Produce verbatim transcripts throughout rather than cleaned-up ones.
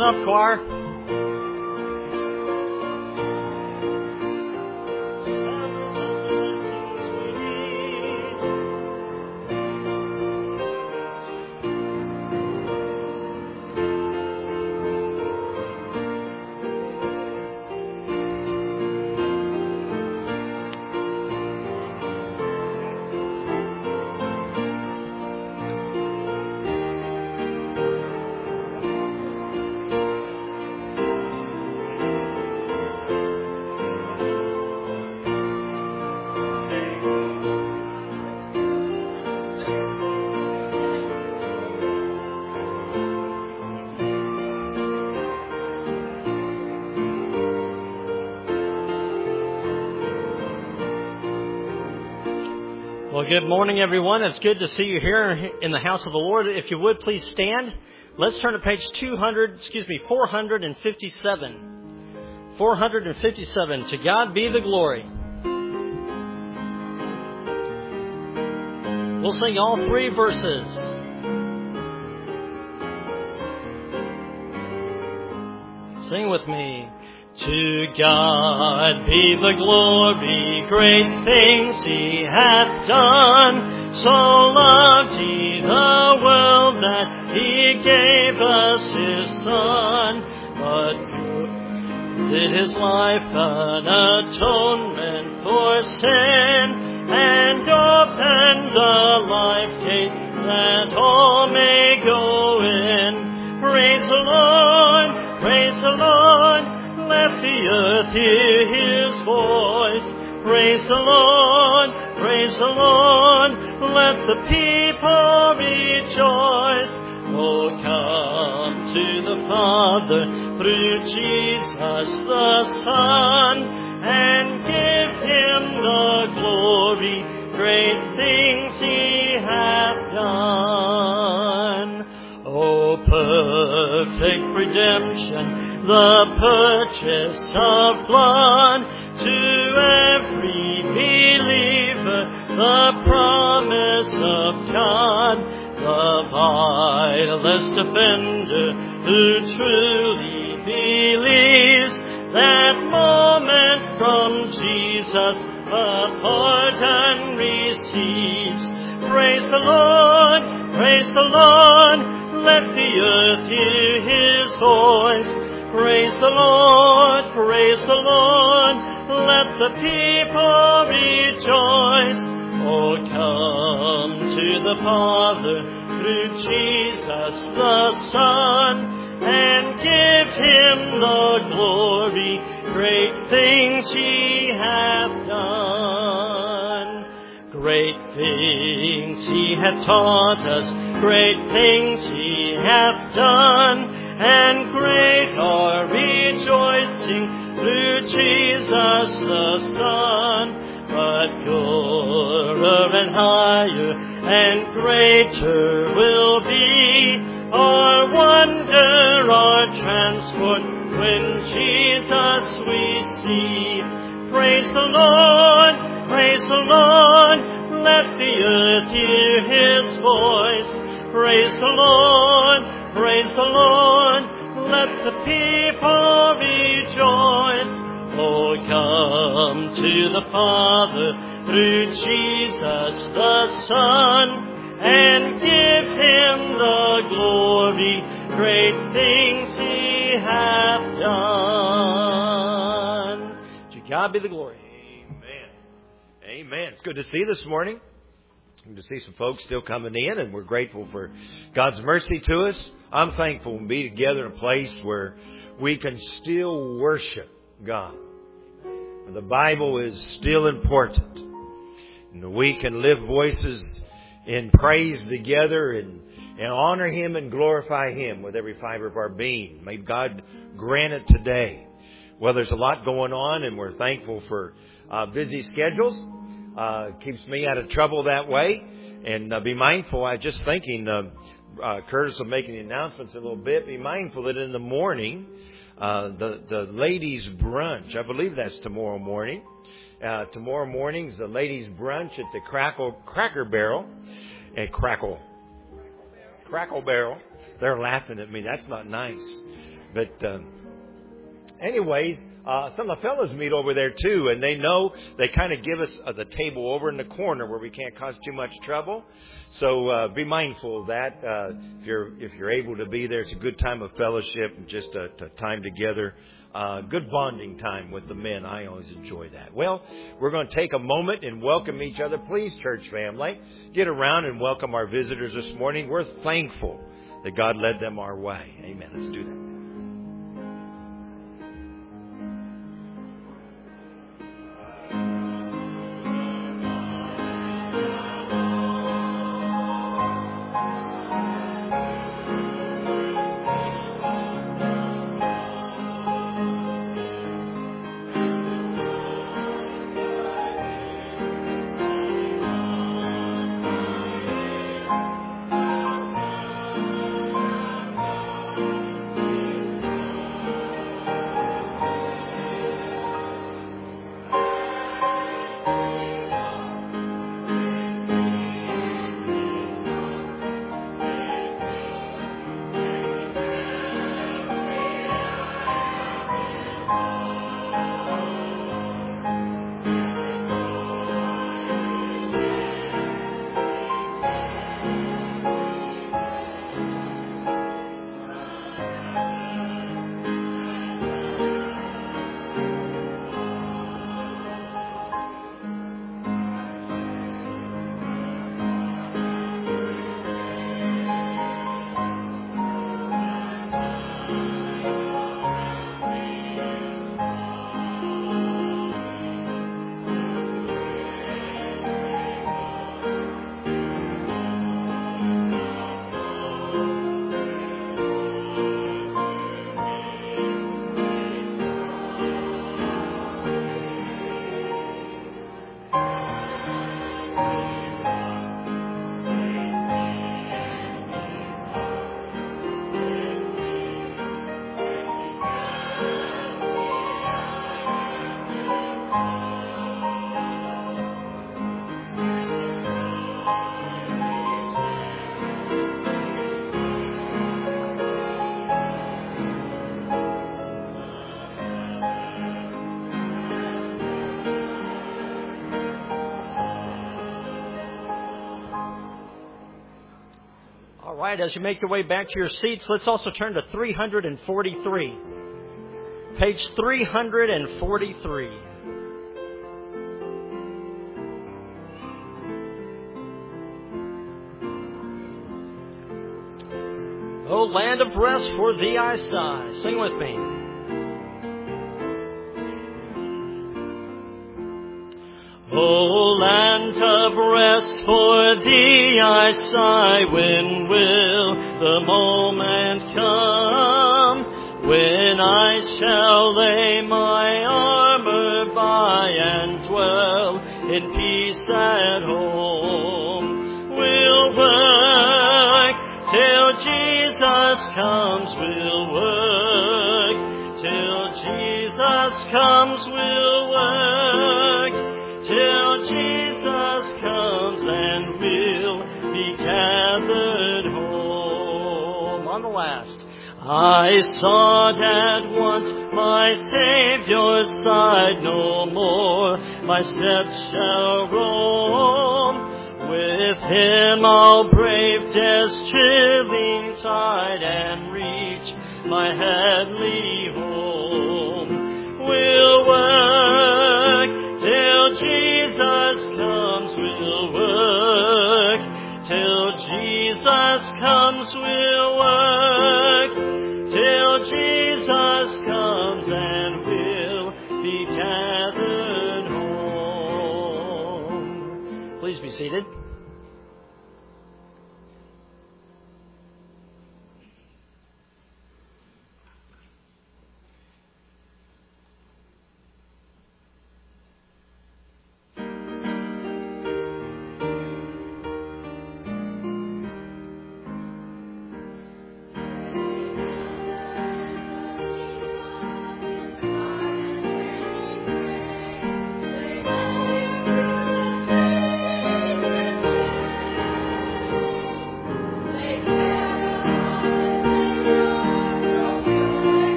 on up, choir. Well, good morning, everyone. It's good to see you here in the house of the Lord. If you would, please stand. Let's turn to page two hundred, excuse me, four hundred fifty-seven. four hundred fifty-seven. To God be the glory. We'll sing all three verses. Sing with me. To God be the glory, great things He hath done. So loved He the world that He gave us His Son. But did His life an atonement for sin, and opened the life gate that all may go in. Praise the Lord, praise the Lord. Let the earth hear His voice. Praise the Lord, praise the Lord. Let the people rejoice. Oh, come to the Father through Jesus the Son, and give Him the glory. Great things He hath done. Oh, perfect redemption, the purchase of blood, to every believer, the promise of God, the vilest offender who truly believes, that moment from Jesus a pardon receives. Praise the Lord, praise the Lord, let the earth hear His voice. Praise the Lord, praise the Lord, let the people rejoice. Oh, come to the Father through Jesus the Son, and give Him the glory. Great things He hath done. Great things He hath taught us, great things He hath done, and great our rejoicing through Jesus the Son. But purer and higher and greater will be our wonder, our transport, when Jesus we see. Praise the Lord, praise the Lord, let the earth hear His voice. Praise the Lord, praise the Lord, let the people rejoice. Oh, come to the Father through Jesus the Son, and give Him the glory. Great things He hath done. To God be the glory. Amen. Amen. It's good to see you this morning. Good to see some folks still coming in, and we're grateful for God's mercy to us. I'm thankful to be together in a place where we can still worship God. The Bible is still important. And we can lift voices in praise together and, and honor Him and glorify Him with every fiber of our being. May God grant it today. Well, there's a lot going on, and we're thankful for uh, busy schedules. Uh, keeps me out of trouble that way. And uh, be mindful, I was just thinking, uh, uh, Curtis will make the announcements in a little bit. Be mindful that in the morning, uh, the, the ladies' brunch, I believe that's tomorrow morning. Uh, tomorrow morning's the ladies' brunch at the Crackle Cracker Barrel. And Crackle. Crackle Barrel. They're laughing at me. That's not nice. But um, anyways, uh, some of the fellows meet over there too, and they know they kind of give us uh, the table over in the corner where we can't cause too much trouble. So uh, be mindful of that. Uh, if you're if you're able to be there, it's a good time of fellowship and just a, a time together. Uh, good bonding time with the men. I always enjoy that. Well, we're going to take a moment and welcome each other. Please, church family, get around and welcome our visitors this morning. We're thankful that God led them our way. Amen. Let's do that. All right, as you make your way back to your seats, let's also turn to three forty-three. Page three forty-three. Oh, land of rest, for thee I sigh. Sing with me. O land of rest, for thee I sigh. When will the moment come when I shall lay my armor by and dwell in peace at home? We'll work till Jesus comes. We'll work till Jesus comes. We'll work till Jesus comes, and we'll be gathered home. On the last. I sought at once my Savior's side, no more my steps shall roam. With him I'll brave death's chilling tide and reach my heavenly home. We'll work till Jesus comes. We'll work till Jesus comes. We'll work till Jesus comes, and we'll be gathered home. Please be seated.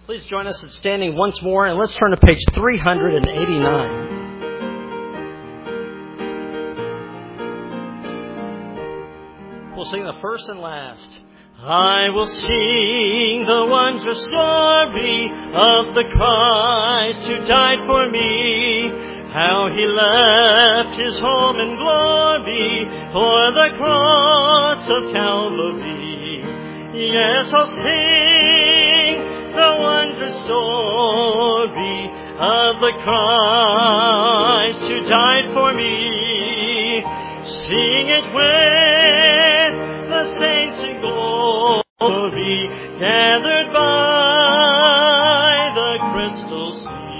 Please join us in standing once more, and let's turn to page three hundred eighty-nine. We'll sing the first and last. I will sing the wondrous story of the Christ who died for me, how He left His home in glory for the cross of Calvary. Yes, I'll sing the wondrous story of the Christ who died for me. Sing it with the saints in glory, gathered by the crystal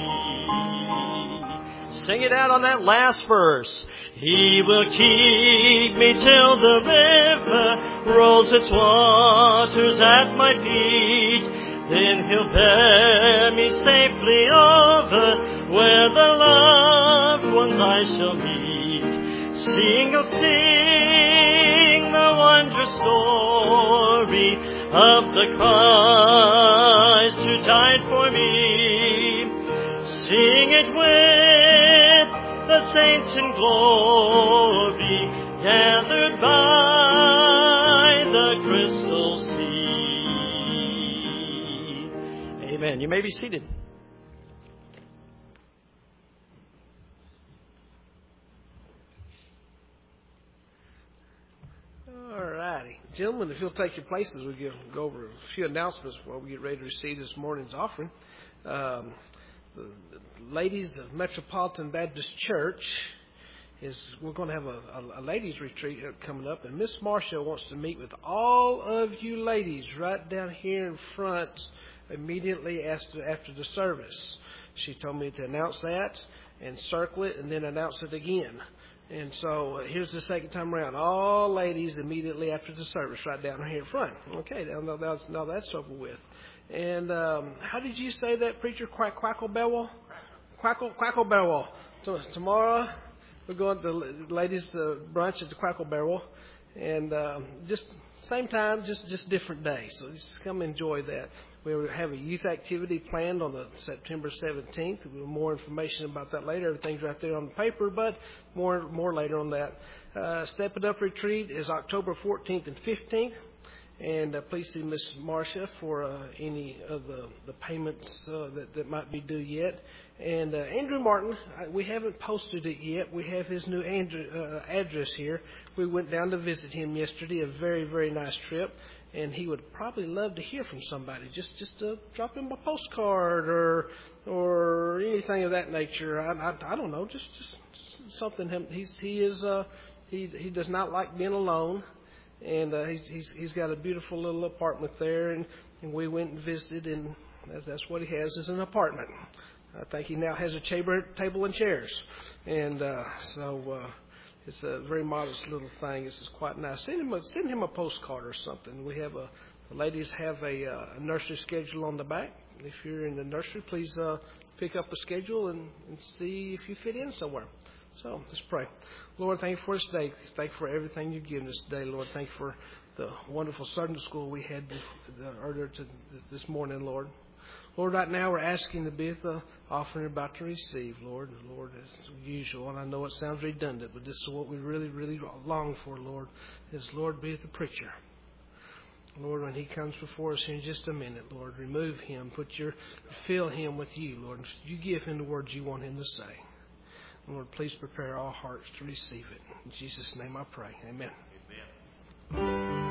sea. Sing it out on that last verse. He will keep me till the river rolls its waters at my feet. Then He'll bear me safely over where the loved ones I shall meet. Sing, oh sing the wondrous story of the Christ who died for me. Sing it with the saints in glory, gathered by the crystal sea. Amen. You may be seated. All righty. Gentlemen, if you'll take your places, we'll go over a few announcements before we get ready to receive this morning's offering. Um, the, the ladies of Metropolitan Baptist Church is we're going to have a, a, a ladies retreat coming up, and Miss Marshall wants to meet with all of you ladies right down here in front immediately after after the service. She told me to announce that and circle it and then announce it again. And so uh, here's the second time around. All ladies immediately after the service right down here in front. Okay, now, now, that's, now that's over with. And um, how did you say that, preacher? Quack, quackle-bellow? Quackle, quackle-bellow. So tomorrow we're going to the ladies' uh, brunch at the Quackle-bellow. And um, just same time, just, just different days. So just come enjoy that. We have a youth activity planned on the September seventeenth. We'll have more information about that later. Everything's right there on the paper, but more more later on that. Uh, Step It Up Retreat is October fourteenth and fifteenth. And uh, please see Miss Marcia for uh, any of the, the payments uh, that, that might be due yet. And uh, Andrew Martin, I, we haven't posted it yet. We have his new Andrew, uh, address here. We went down to visit him yesterday, a very, very nice trip. And he would probably love to hear from somebody. Just just to drop him a postcard or or anything of that nature. I I, I don't know. Just just, just something. Him he's he is uh he he does not like being alone, and uh, he's he's he's got a beautiful little apartment there, and, and we went and visited, and that's, that's what he has is an apartment. I think he now has a chamber, table and chairs, and uh, so. Uh, It's a very modest little thing. This is quite nice. Send him a, send him a postcard or something. We have a, the ladies have a, uh, a nursery schedule on the back. If you're in the nursery, please uh, pick up a schedule and, and see if you fit in somewhere. So let's pray. Lord, thank you for this day. Thank you for everything you've given us today. Lord, thank you for the wonderful Sunday school we had earlier to this morning, Lord. Lord, right now we're asking to be the offering we're about to receive, Lord. Lord, as usual, and I know it sounds redundant, but this is what we really, really long for, Lord, is, Lord, be the preacher. Lord, when he comes before us in just a minute, Lord, remove him, put your, fill him with you, Lord. You give him the words you want him to say. Lord, please prepare our hearts to receive it. In Jesus' name I pray. Amen. Amen.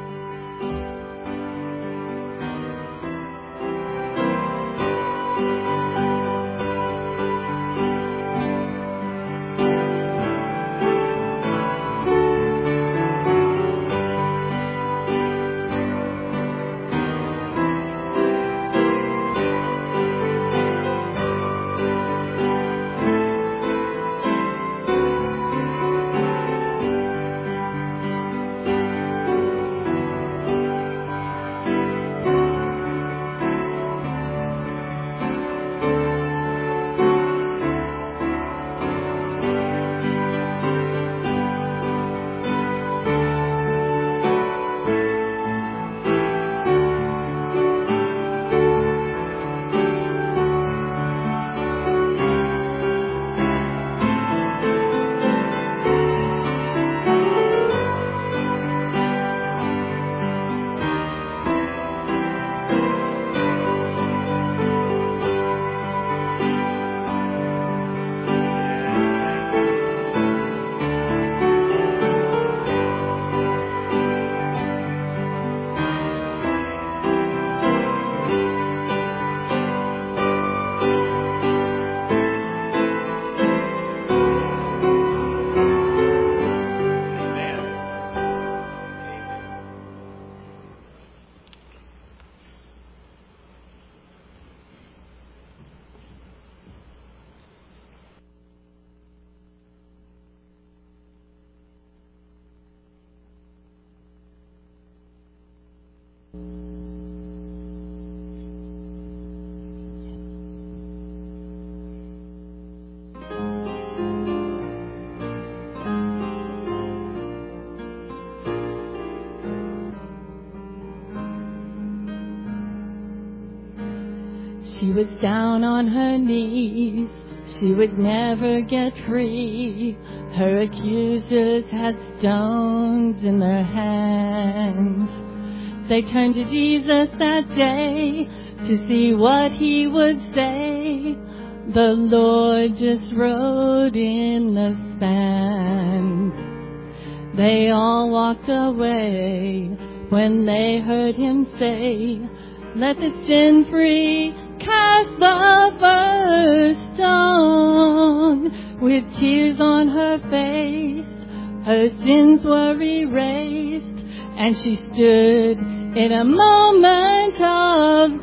She was down on her knees. She would never get free. Her accusers had stones in their hands. They turned to Jesus that day to see what he would say. The Lord just wrote in the sand. They all walked away when they heard him say, let the sin-free cast the first stone. With tears on her face, her sins were erased, and she stood in a moment of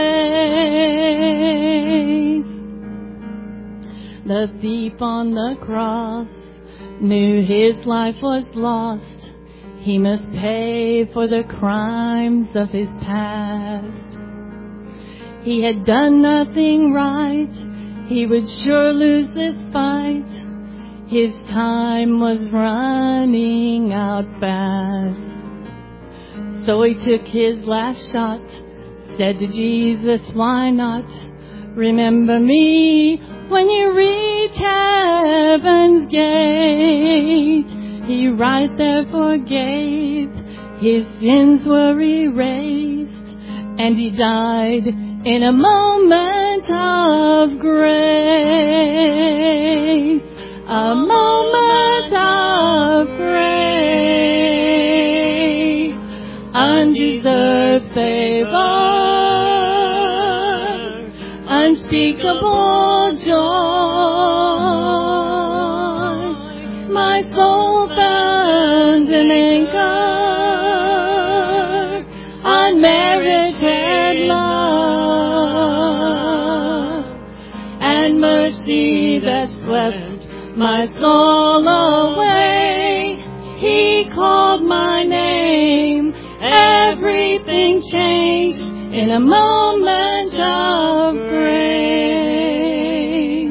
grace. The thief on the cross knew his life was lost. He must pay for the crimes of his past. He had done nothing right. He would sure lose this fight. His time was running out fast. So he took his last shot, said to Jesus, why not? Remember me when you reach heaven's gate. He right there forgave. His sins were erased, and he died in a moment of grace. A moment of grace. Undeserved favor. Unspeakable joy. My soul found an anchor. Unmerited love. And mercy that swept my soul away. He called my name. Everything changed in a moment of grace.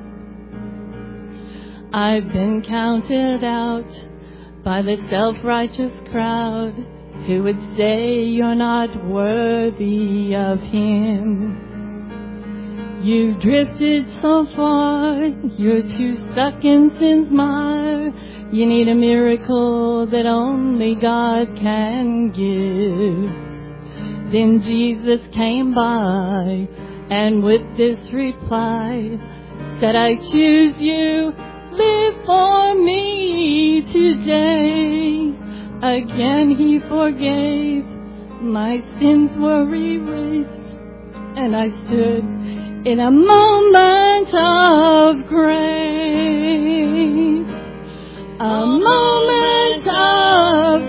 I've been counted out by the self-righteous crowd who would say you're not worthy of him. You've drifted so far, you're too stuck in sin's mire. You need a miracle that only God can give. Then Jesus came by and with this reply said, I choose you, live for me today. Again he forgave, my sins were erased, and I stood in a moment of grace. A moment of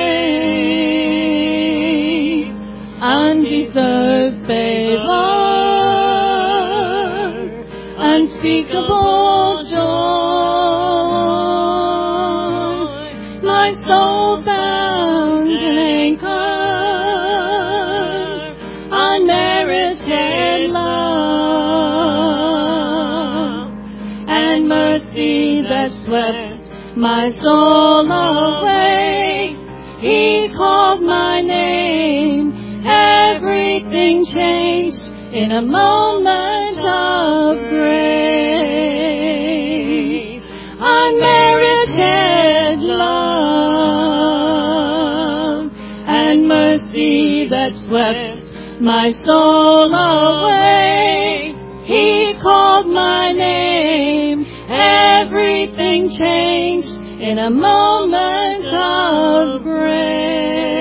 grace. Undeserved favor. Unspeakable joy. My soul found an anchor. Unmerited love. And mercy that swept my soul away. He called my name. Everything changed in a moment of grace. Unmerited love and mercy that swept my soul away. He called my name. Everything changed in a moment of grace.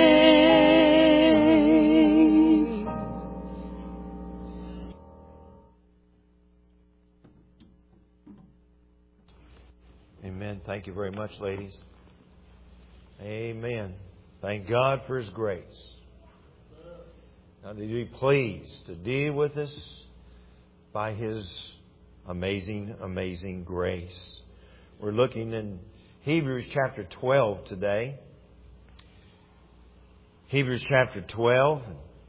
Amen. Thank you very much, ladies. Amen. Thank God for His grace. Now, to be pleased to deal with us by His amazing, amazing grace. We're looking in Hebrews chapter twelve today. Hebrews chapter twelve.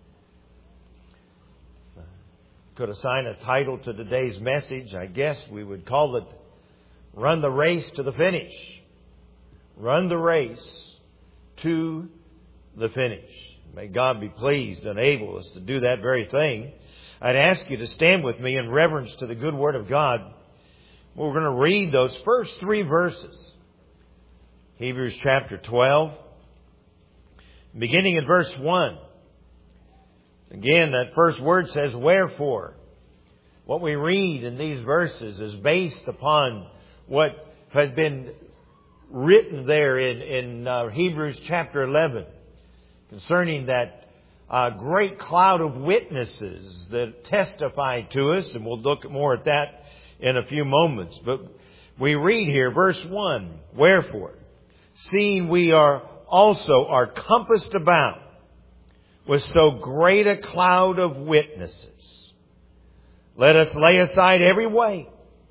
Could assign a title to today's message. I guess we would call it Run the Race to the Finish. Run the race to the finish. May God be pleased and enable us to do that very thing. I'd ask you to stand with me in reverence to the good Word of God. We're going to read those first three verses. Hebrews chapter twelve, beginning in verse one. Again, that first word says, wherefore. What we read in these verses is based upon what had been written there in, in uh, Hebrews chapter eleven concerning that uh, great cloud of witnesses that testified to us, and we'll look more at that in a few moments. But we read here, verse one, wherefore, seeing we are also are compassed about with so great a cloud of witnesses, let us lay aside every weight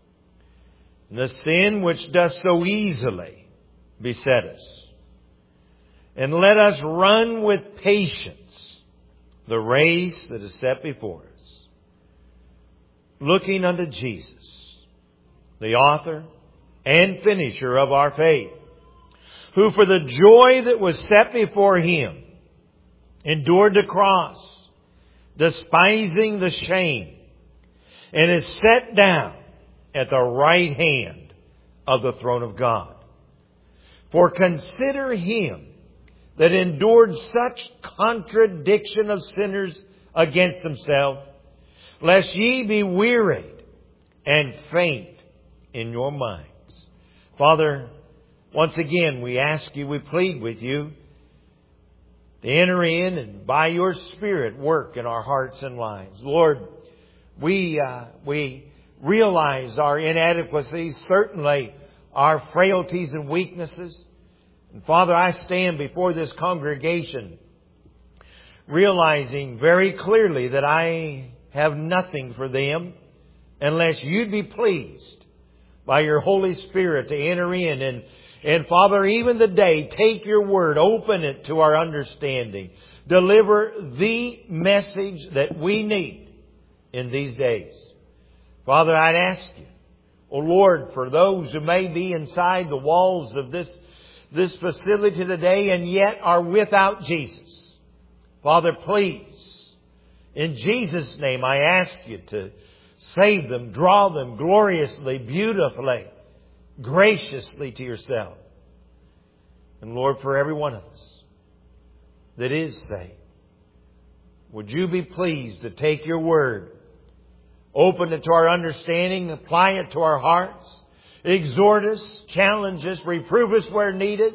and the sin which doth so easily beset us, and let us run with patience the race that is set before us, looking unto Jesus, the author and finisher of our faith, who for the joy that was set before Him endured the cross, despising the shame, and is set down at the right hand of the throne of God. For consider Him that endured such contradiction of sinners against Himself, lest ye be wearied and faint in your minds. Father, once again we ask You, we plead with You to enter in and by Your Spirit work in our hearts and lives. Lord, we uh, we realize our inadequacies, certainly our frailties and weaknesses. And Father, I stand before this congregation realizing very clearly that I have nothing for them unless You'd be pleased by Your Holy Spirit to enter in. And, and Father, even today, take Your Word, open it to our understanding. Deliver the message that we need in these days. Father, I'd ask You, oh Lord, for those who may be inside the walls of this, this facility today and yet are without Jesus. Father, please, in Jesus' name, I ask You to save them, draw them gloriously, beautifully, graciously to Yourself. And Lord, for every one of us that is saved, would You be pleased to take Your Word, open it to our understanding, apply it to our hearts, exhort us, challenge us, reprove us where needed,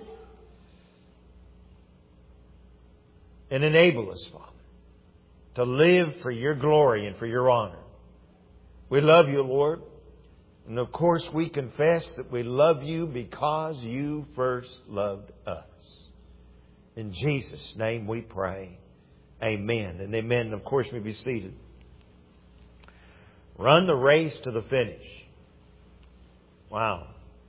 and enable us, Father, to live for Your glory and for Your honor. We love You, Lord. And of course we confess that we love You because You first loved us. In Jesus' name we pray. Amen and amen. And of course we be seated. Run the race to the finish. Wow.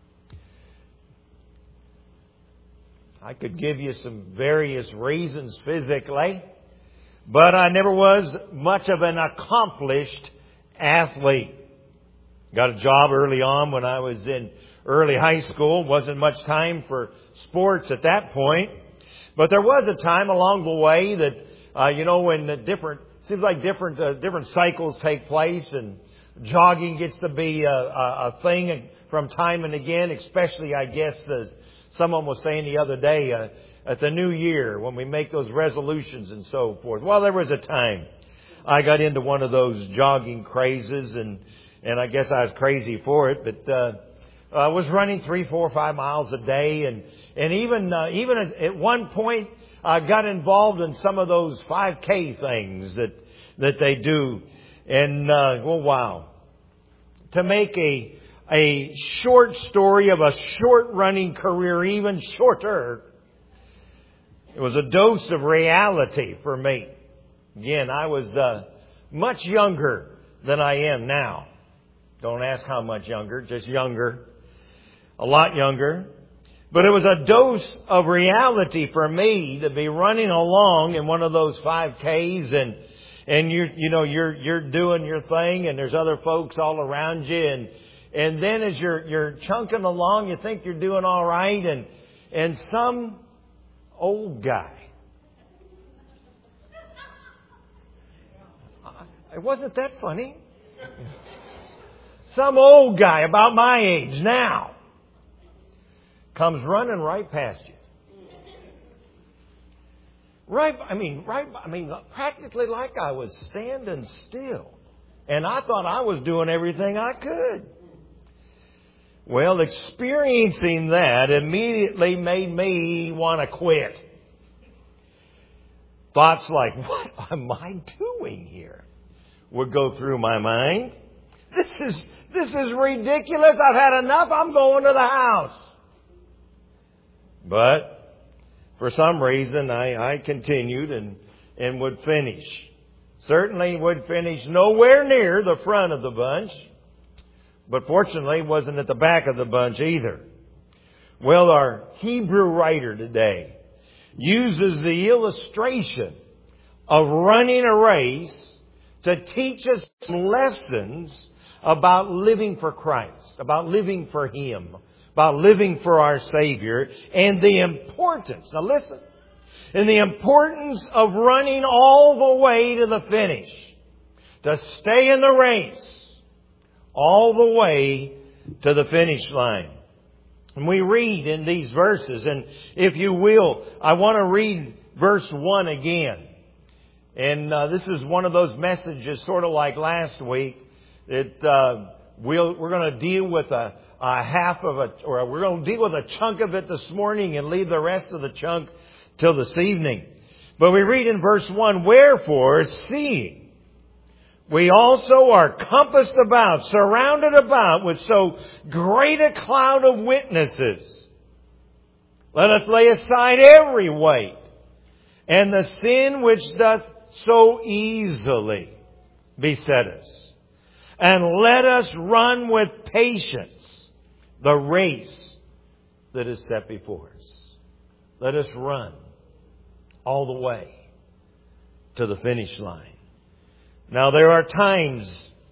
I could give you some various reasons physically, but I never was much of an accomplished athlete. Got a job early on when I was in early high school. Wasn't much time for sports at that point. But there was a time along the way that, uh, you know, when the different, seems like different, uh, different cycles take place and jogging gets to be a, a, a thing from time and again, especially, I guess, as someone was saying the other day, uh, at the new year when we make those resolutions and so forth. Well, there was a time I got into one of those jogging crazes, and and I guess I was crazy for it, but uh, I was running three, four, five miles a day, and and even uh, even at, at one point I got involved in some of those five K things that that they do, and uh, well, wow, to make a a short story of a short running career even shorter, it was a dose of reality for me. Again, I was uh, much younger than I am now. Don't ask how much younger, just younger. A lot younger. But it was a dose of reality for me to be running along in one of those five Ks, and and you you know you're you're doing your thing, and there's other folks all around you, and and then as you're you're chunking along, you think you're doing all right, and and some old guy. It wasn't that funny. Some old guy about my age now comes running right past you. Right, I mean, right, I mean, practically like I was standing still. And I thought I was doing everything I could. Well, experiencing that immediately made me want to quit. Thoughts like, what am I doing here? Would go through my mind. This is, this is ridiculous. I've had enough. I'm going to the house. But for some reason, I, I continued and, and would finish. Certainly would finish nowhere near the front of the bunch. But fortunately, wasn't at the back of the bunch either. Well, our Hebrew writer today uses the illustration of running a race to teach us lessons about living for Christ, about living for Him, about living for our Savior, and the importance, now listen, and the importance of running all the way to the finish, to stay in the race, all the way to the finish line. And we read in these verses, and if you will, I want to read verse one again. And uh, this is one of those messages, sort of like last week, that uh, we'll, we're going to deal with a, a half of a, or we're going to deal with a chunk of it this morning and leave the rest of the chunk till this evening. But we read in verse one, wherefore, seeing we also are compassed about, surrounded about with so great a cloud of witnesses, let us lay aside every weight and the sin which doth so easily beset us, and let us run with patience the race that is set before us. Let us run all the way to the finish line. Now, there are times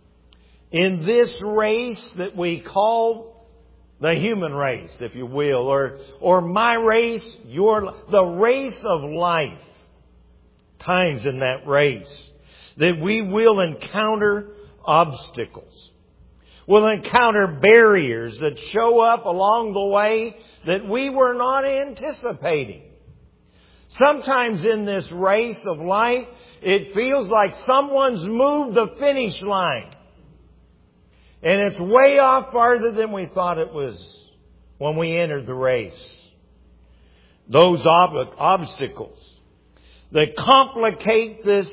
in this race that we call the human race, if you will, or, or my race, your, the race of life. Times in that race that we will encounter obstacles. We'll encounter barriers that show up along the way that we were not anticipating. Sometimes in this race of life, it feels like someone's moved the finish line. And it's way off farther than we thought it was when we entered the race. Those ob- obstacles that complicate this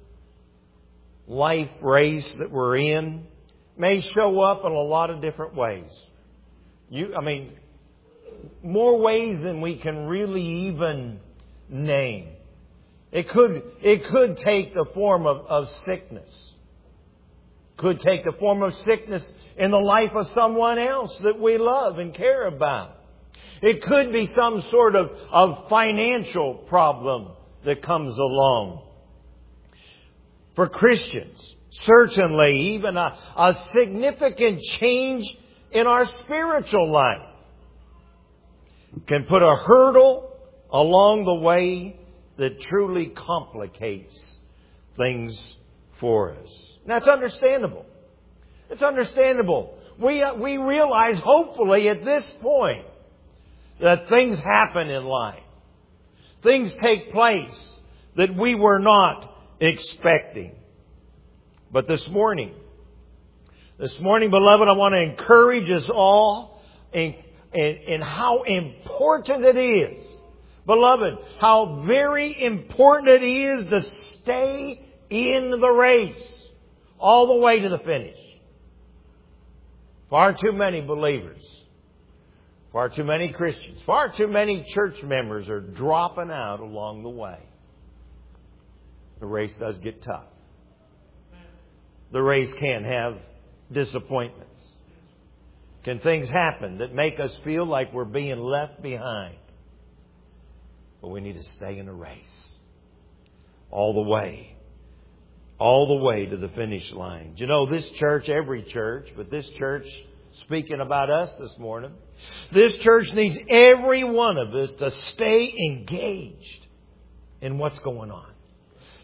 life race that we're in may show up in a lot of different ways. You, I mean, more ways than we can really even name. It could, it could take the form of, of sickness. Could take the form of sickness in the life of someone else that we love and care about. It could be some sort of, of financial problem that comes along. For Christians, certainly even a, a significant change in our spiritual life can put a hurdle along the way that truly complicates things for us. That's understandable. It's understandable. We, uh, we realize, hopefully, at this point, that things happen in life. Things take place that we were not expecting. But this morning, this morning, beloved, I want to encourage us all in, in, in how important it is. Beloved, how very important it is to stay in the race all the way to the finish. Far too many believers, far too many Christians, far too many church members are dropping out along the way. The race does get tough. The race can have disappointments. Can things happen that make us feel like we're being left behind? But we need to stay in the race all the way. All the way to the finish line. You know, this church, every church, but this church, speaking about us this morning, this church needs every one of us to stay engaged in what's going on.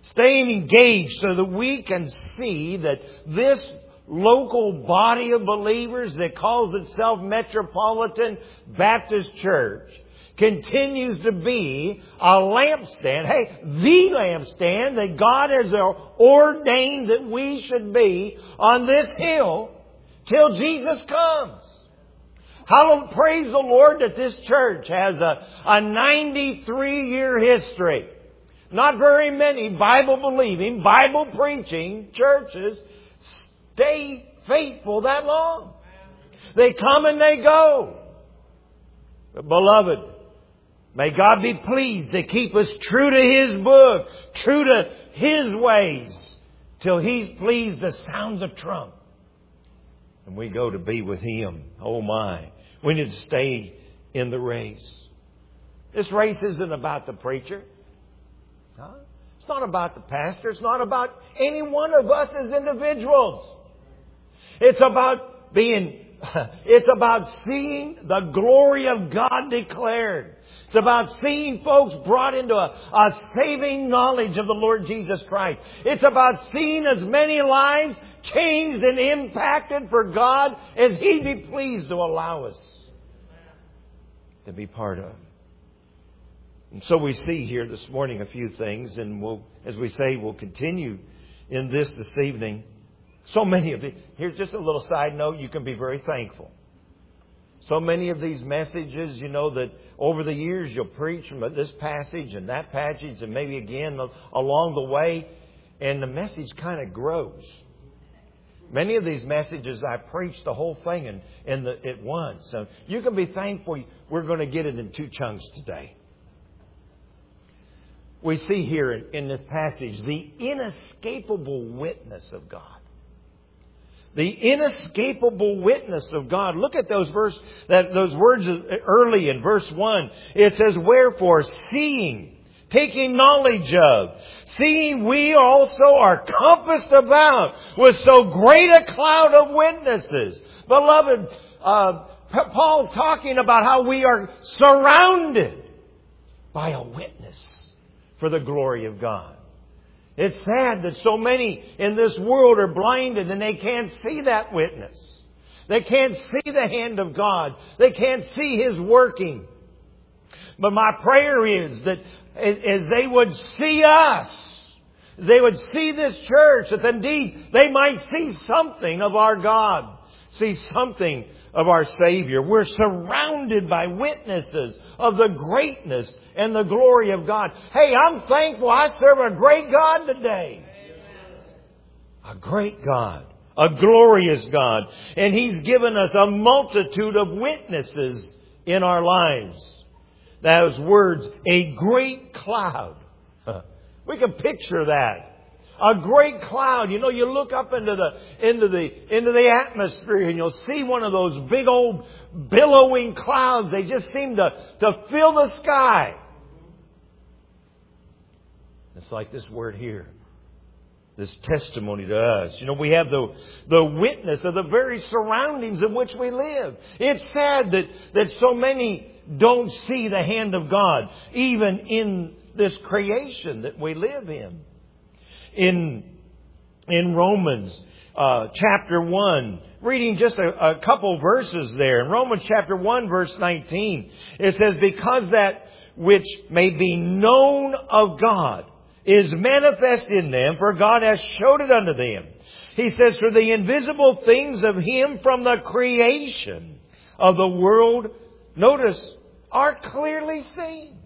Staying engaged so that we can see that this local body of believers that calls itself Metropolitan Baptist Church continues to be a lampstand. Hey, the lampstand that God has ordained that we should be on this hill till Jesus comes. Hallelujah. Praise the Lord that this church has a, a ninety-three year history. Not very many Bible-believing, Bible-preaching churches stay faithful that long. They come and they go. But beloved, may God be pleased to keep us true to His book, true to His ways, till He's pleased to sound the trump. And we go to be with Him. Oh my. We need to stay in the race. This race isn't about the preacher. Huh? It's not about the pastor. It's not about any one of us as individuals. It's about being, it's about seeing the glory of God declared. It's about seeing folks brought into a, a saving knowledge of the Lord Jesus Christ. It's about seeing as many lives changed and impacted for God as He be pleased to allow us to be part of. And so we see here this morning a few things, and we'll, as we say, we'll continue in this this evening. So many of these. Here's just a little side note. You can be very thankful. So many of these messages, you know, that over the years you'll preach from this passage and that passage and maybe again along the way, and the message kind of grows. Many of these messages I preached the whole thing in, in the, at once. So you can be thankful we're going to get it in two chunks today. We see here in this passage the inescapable witness of God. The inescapable witness of God. Look at those verse, that those words early in verse one. It says, "Wherefore, seeing, taking knowledge of, seeing we also are compassed about with so great a cloud of witnesses." Beloved, uh, Paul's talking about how we are surrounded by a witness for the glory of God. It's sad that so many in this world are blinded and they can't see that witness. They can't see the hand of God. They can't see His working. But my prayer is that as they would see us, they would see this church, that indeed they might see something of our God, see something of our Savior. We're surrounded by witnesses of the greatness and the glory of God. Hey, I'm thankful I serve a great God today. A great God. A glorious God. And He's given us a multitude of witnesses in our lives. Those words, a great cloud. We can picture that. A great cloud. You know, you look up into the into the into the atmosphere and you'll see one of those big old billowing clouds. They just seem to, to fill the sky. It's like this word here. This testimony to us. You know, we have the the witness of the very surroundings in which we live. It's sad that, that so many don't see the hand of God, even in this creation that we live in. In in Romans uh, chapter one, reading just a, a couple verses there. In Romans chapter one, verse nineteen, it says, "Because that which may be known of God is manifest in them, for God has showed it unto them." He says, "For the invisible things of Him from the creation of the world," notice, "are clearly seen."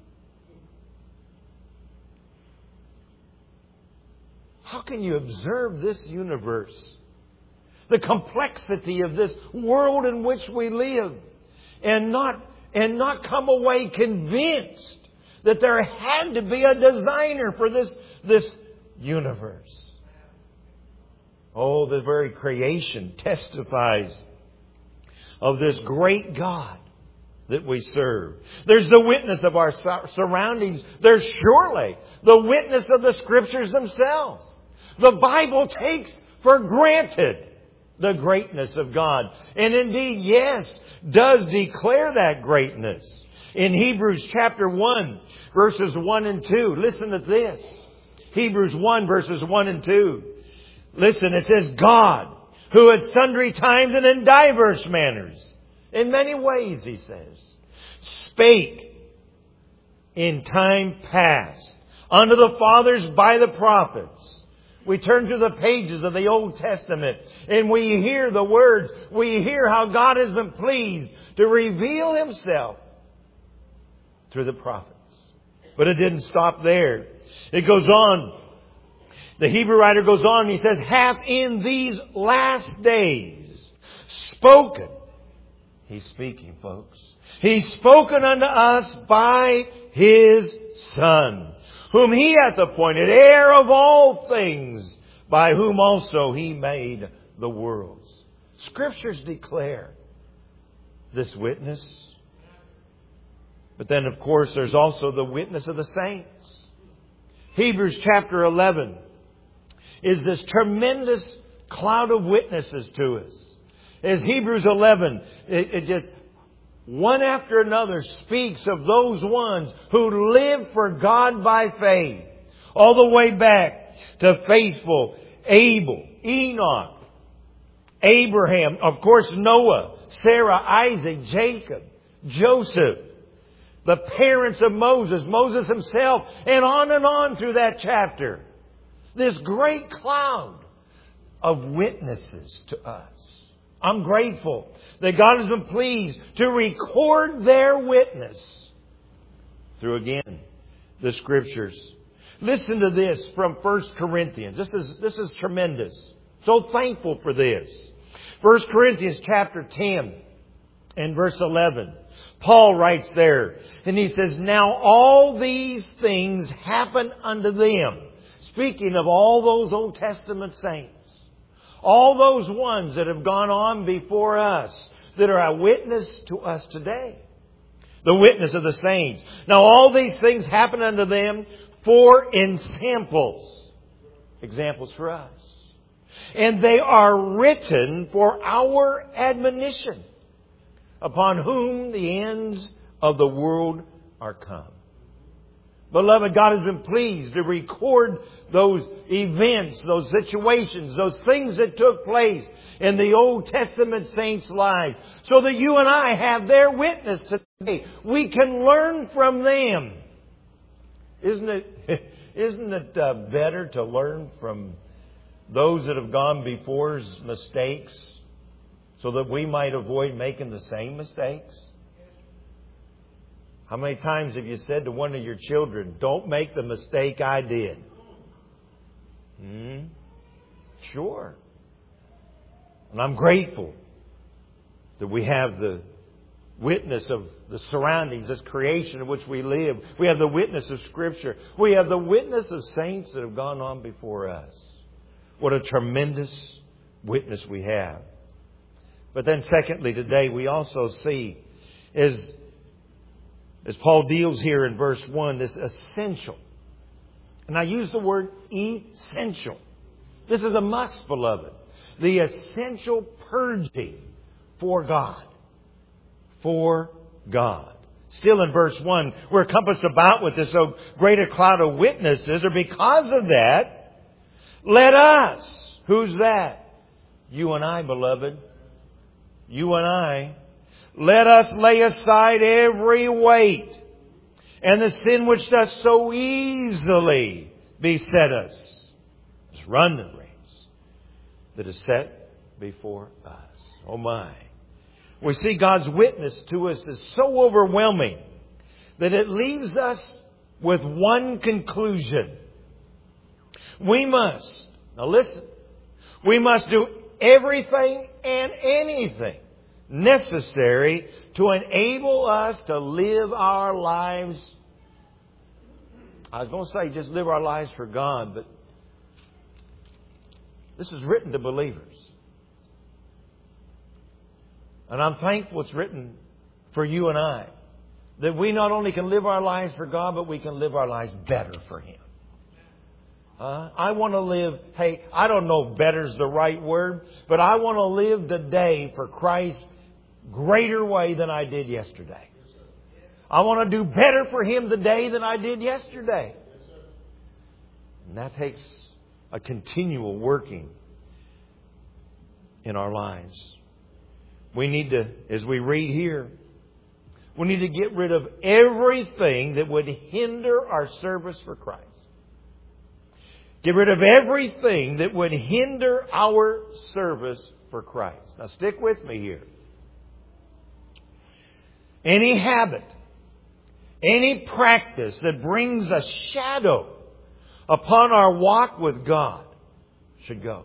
How can you observe this universe? The complexity of this world in which we live, and not, and not come away convinced that there had to be a designer for this, this universe. Oh, the very creation testifies of this great God that we serve. There's the witness of our surroundings. There's surely the witness of the Scriptures themselves. The Bible takes for granted the greatness of God. And indeed, yes, does declare that greatness. In Hebrews chapter one, verses one and two, listen to this. Hebrews one verses one and two. Listen, it says, God, who at sundry times and in diverse manners, in many ways, he says, spake in time past unto the fathers by the prophets. We turn to the pages of the Old Testament and we hear the words. We hear how God has been pleased to reveal Himself through the prophets. But it didn't stop there. It goes on. The Hebrew writer goes on and he says, hath in these last days spoken. He's speaking, folks. He's spoken unto us by His Son, whom He hath appointed heir of all things, by whom also He made the worlds. Scriptures declare this witness. But then, of course, there's also the witness of the saints. Hebrews chapter eleven is this tremendous cloud of witnesses to us. As Hebrews eleven, it, it just one after another speaks of those ones who live for God by faith. All the way back to faithful Abel, Enoch, Abraham, of course Noah, Sarah, Isaac, Jacob, Joseph, the parents of Moses, Moses himself, and on and on through that chapter. This great cloud of witnesses to us. I'm grateful that God has been pleased to record their witness through, again, the Scriptures. Listen to this from First Corinthians. This is, this is tremendous. So thankful for this. First Corinthians chapter ten and verse eleven. Paul writes there, and he says, now all these things happen unto them. Speaking of all those Old Testament saints. All those ones that have gone on before us, that are a witness to us today. The witness of the saints. Now all these things happen unto them for ensamples. Examples for us. And they are written for our admonition, upon whom the ends of the world are come. Beloved, God has been pleased to record those events, those situations, those things that took place in the Old Testament saints' lives, so that you and I have their witness today. We can learn from them. Isn't it, isn't it uh, better to learn from those that have gone before's mistakes, so that we might avoid making the same mistakes? How many times have you said to one of your children, don't make the mistake I did? Hmm? Sure. And I'm grateful that we have the witness of the surroundings, this creation in which we live. We have the witness of Scripture. We have the witness of saints that have gone on before us. What a tremendous witness we have. But then secondly, today we also see is, as Paul deals here in verse one, this essential. And I use the word essential. This is a must, beloved. The essential purging for God. For God. Still in verse one, we're compassed about with this so great a cloud of witnesses, or because of that, let us, who's that? You and I, beloved. You and I. Let us lay aside every weight and the sin which does so easily beset us. Let's run the race that is set before us. Oh my. We see God's witness to us is so overwhelming that it leaves us with one conclusion. We must, now listen, we must do everything and anything necessary to enable us to live our lives. I was going to say just live our lives for God, but this is written to believers. And I'm thankful it's written for you and I. That we not only can live our lives for God, but we can live our lives better for Him. Uh, I want to live, hey, I don't know if better is the right word, but I want to live today for Christ greater way than I did yesterday. I want to do better for Him today than I did yesterday. And that takes a continual working in our lives. We need to, as we read here, we need to get rid of everything that would hinder our service for Christ. Get rid of everything that would hinder our service for Christ. Now stick with me here. Any habit, any practice that brings a shadow upon our walk with God should go.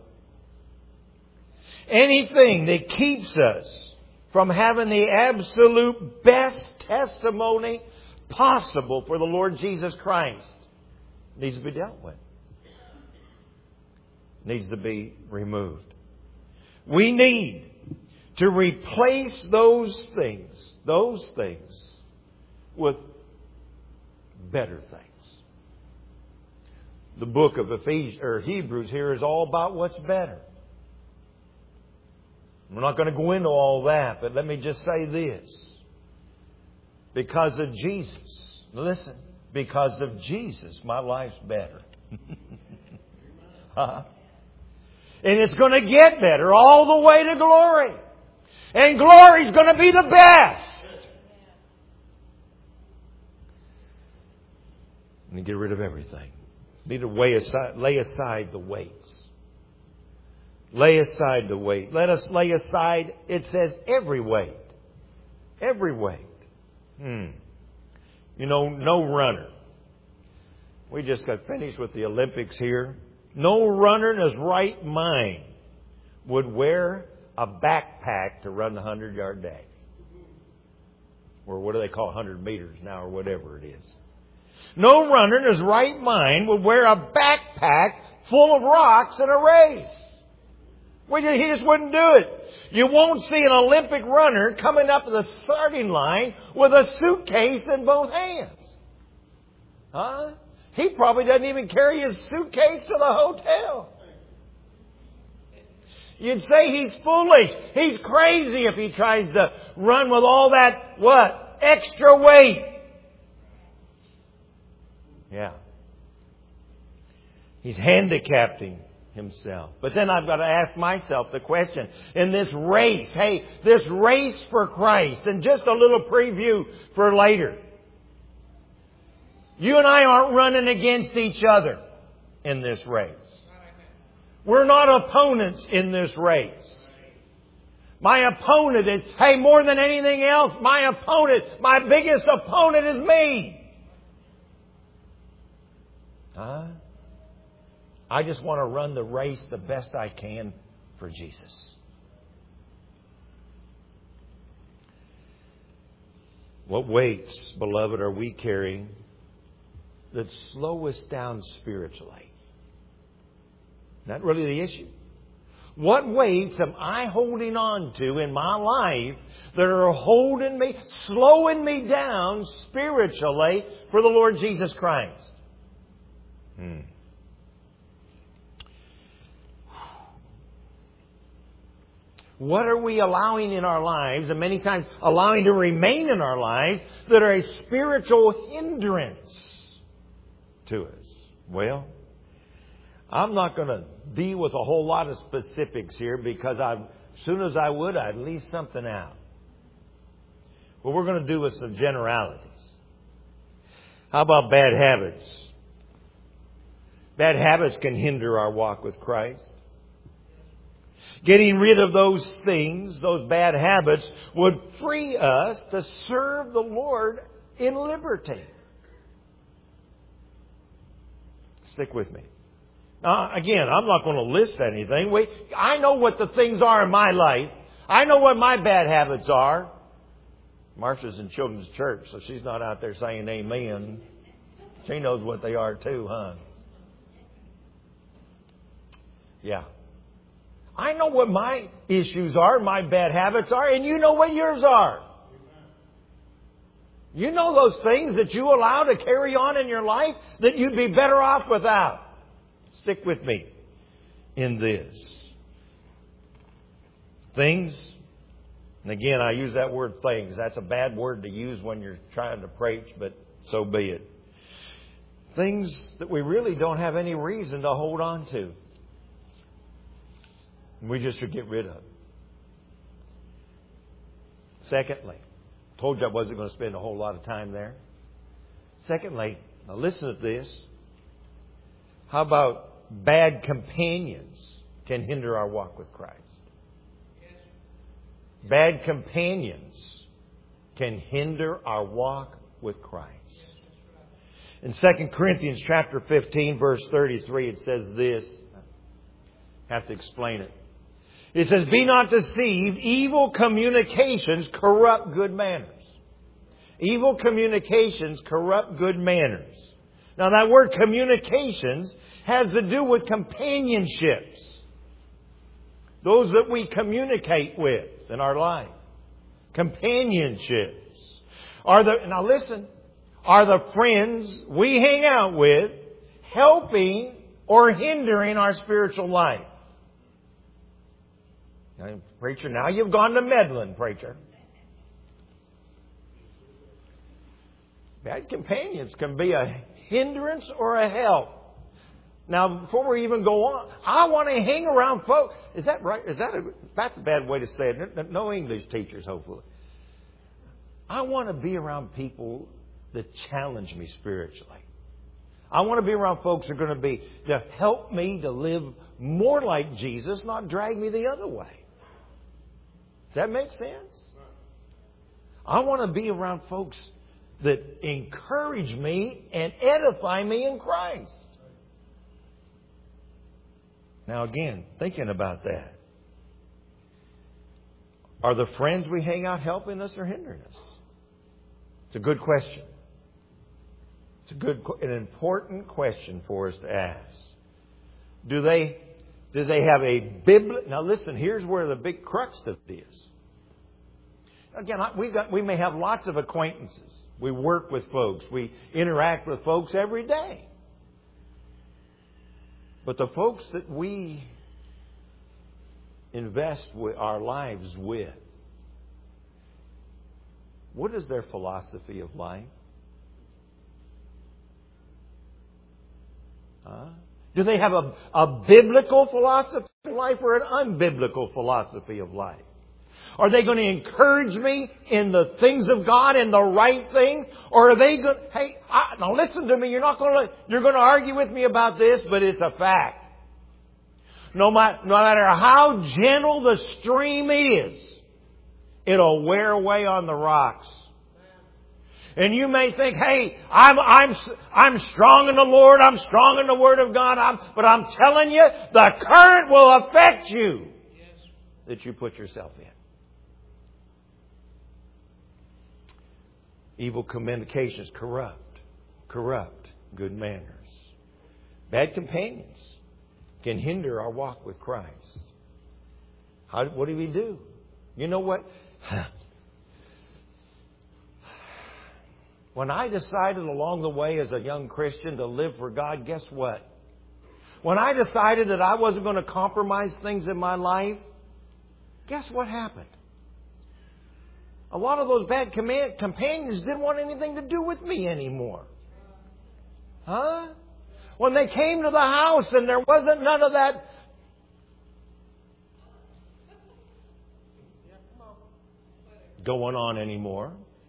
Anything that keeps us from having the absolute best testimony possible for the Lord Jesus Christ needs to be dealt with. Needs to be removed. We need to replace those things, those things, with better things. The book of Ephesians or Hebrews here is all about what's better. We're not going to go into all that, but let me just say this. Because of Jesus, listen, because of Jesus, my life's better. uh-huh. And it's going to get better all the way to glory. And glory's going to be the best. And get rid of everything. Need to weigh aside, lay aside the weights. Lay aside the weight. Let us lay aside, it says, every weight. Every weight. Hmm. You know, no runner. We just got finished with the Olympics here. No runner in his right mind would wear a backpack to run the hundred-yard dash. Or what do they call one hundred meters now or whatever it is. No runner in his right mind would wear a backpack full of rocks in a race. Well, he just wouldn't do it. You won't see an Olympic runner coming up to the starting line with a suitcase in both hands. Huh? He probably doesn't even carry his suitcase to the hotel. You'd say he's foolish. He's crazy if he tries to run with all that, what? Extra weight. Yeah. He's handicapping himself. But then I've got to ask myself the question, in this race, hey, this race for Christ, and just a little preview for later. You and I aren't running against each other in this race. We're not opponents in this race. My opponent is, hey, more than anything else, my opponent, my biggest opponent is me. Huh? I just want to run the race the best I can for Jesus. What weights, beloved, are we carrying that slow us down spiritually? Not really the issue. What weights am I holding on to in my life that are holding me, slowing me down spiritually for the Lord Jesus Christ? Hmm. What are we allowing in our lives, and many times allowing to remain in our lives, that are a spiritual hindrance to us? Well, I'm not going to deal with a whole lot of specifics here because I, as soon as I would, I'd leave something out. What we're going to do with some generalities. How about bad habits? Bad habits can hinder our walk with Christ. Getting rid of those things, those bad habits, would free us to serve the Lord in liberty. Stick with me. Now, again, I'm not going to list anything. Wait, I know what the things are in my life. I know what my bad habits are. Marcia's in children's church, so she's not out there saying amen. She knows what they are too, huh? Yeah. I know what my issues are, my bad habits are, and you know what yours are. You know those things that you allow to carry on in your life that you'd be better off without. Stick with me in this. Things, and again, I use that word things. That's a bad word to use when you're trying to preach, but so be it. things that we really don't have any reason to hold on to. And we just should get rid of. Secondly, told you I wasn't going to spend a whole lot of time there. Secondly, now listen to this. How about bad companions can hinder our walk with Christ? Bad companions can hinder our walk with Christ. In Second Corinthians chapter fifteen, verse thirty-three, it says this. I have to explain it. It says, "Be not deceived, evil communications corrupt good manners." Evil communications corrupt good manners. Now that word communications has to do with companionships. Those that we communicate with in our life. Companionships. Are the, now listen, are the friends we hang out with helping or hindering our spiritual life? Now, preacher, now you've gone to meddling, preacher. Bad companions can be a hindrance or a help. Now, before we even go on, I want to hang around folks. Is that right? Is that a, that's a bad way to say it. No English teachers, hopefully. I want to be around people that challenge me spiritually. I want to be around folks that are going to be to help me to live more like Jesus, not drag me the other way. Does that make sense? I want to be around folks that encourage me and edify me in Christ. Now again, thinking about that. Are the friends we hang out helping us or hindering us? It's a good question. It's a good, an important question for us to ask. Do they, do they have a biblical... Now listen, here's where the big crux of it is. Again, we got, we may have lots of acquaintances. We work with folks. We interact with folks every day. But the folks that we invest with our lives with, what is their philosophy of life? Huh? Do they have a, a biblical philosophy of life or an unbiblical philosophy of life? Are they going to encourage me in the things of God and the right things? Or are they going, hey, I, now listen to me, you're not going to, you're going to argue with me about this, but it's a fact. No matter, no matter how gentle the stream is, it'll wear away on the rocks. And you may think, hey, I'm, I'm, I'm strong in the Lord, I'm strong in the Word of God, I'm, but I'm telling you, the current will affect you that you put yourself in. Evil communications corrupt, corrupt good manners. Bad companions can hinder our walk with Christ. How, what do we do? You know what? When I decided along the way as a young Christian to live for God, guess what? When I decided that I wasn't going to compromise things in my life, guess what happened? A lot of those bad companions didn't want anything to do with me anymore. Huh? When they came to the house and there wasn't none of that going on anymore,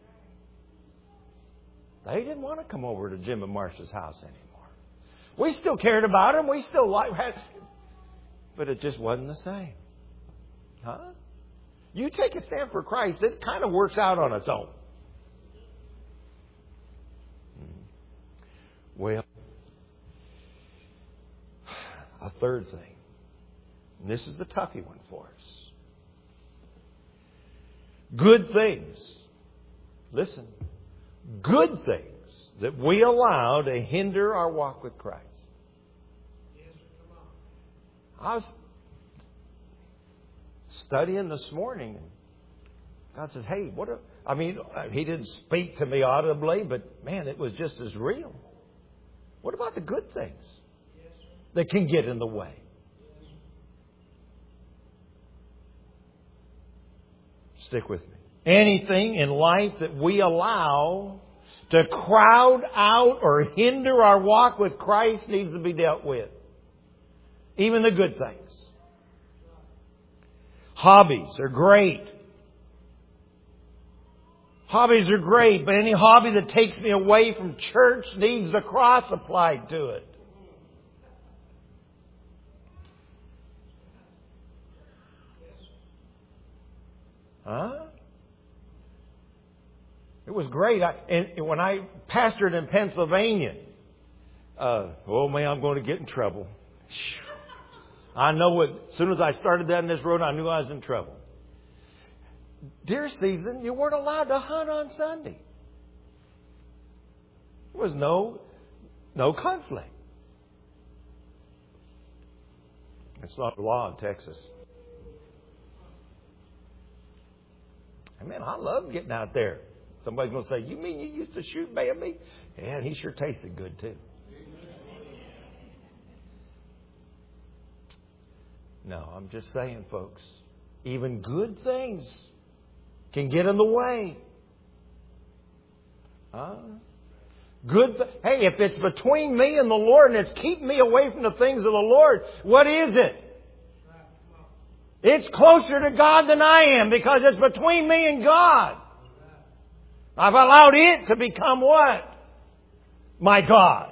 they didn't want to come over to Jim and Marcia's house anymore. We still cared about them. We still liked, but it just wasn't the same. Huh? You take a stand for Christ, it kind of works out on its own. Well, a third thing. And this is the toughy one for us. Good things. Listen. Good things that we allow to hinder our walk with Christ. I was studying this morning, and God says, hey, what a, I mean, He didn't speak to me audibly, but man, it was just as real. What about the good things that can get in the way? Stick with me. Anything in life that we allow to crowd out or hinder our walk with Christ needs to be dealt with. Even the good things. Hobbies are great. Hobbies are great, but any hobby that takes me away from church needs the cross applied to it. Huh? It was great. I, and when I pastored in Pennsylvania, uh, oh man, I'm going to get in trouble. I know it. As soon as I started down this road, I knew I was in trouble. Deer season, you weren't allowed to hunt on Sunday. There was no, no conflict. It's not the law in Texas. I mean, I love getting out there. Somebody's going to say, you mean you used to shoot Bambi? Yeah, and he sure tasted good too. No, I'm just saying, folks, even good things can get in the way. Huh? Good. Th- hey, if it's between me and the Lord and it's keeping me away from the things of the Lord, what is it? It's closer to God than I am because it's between me and God. I've allowed it to become what? My God.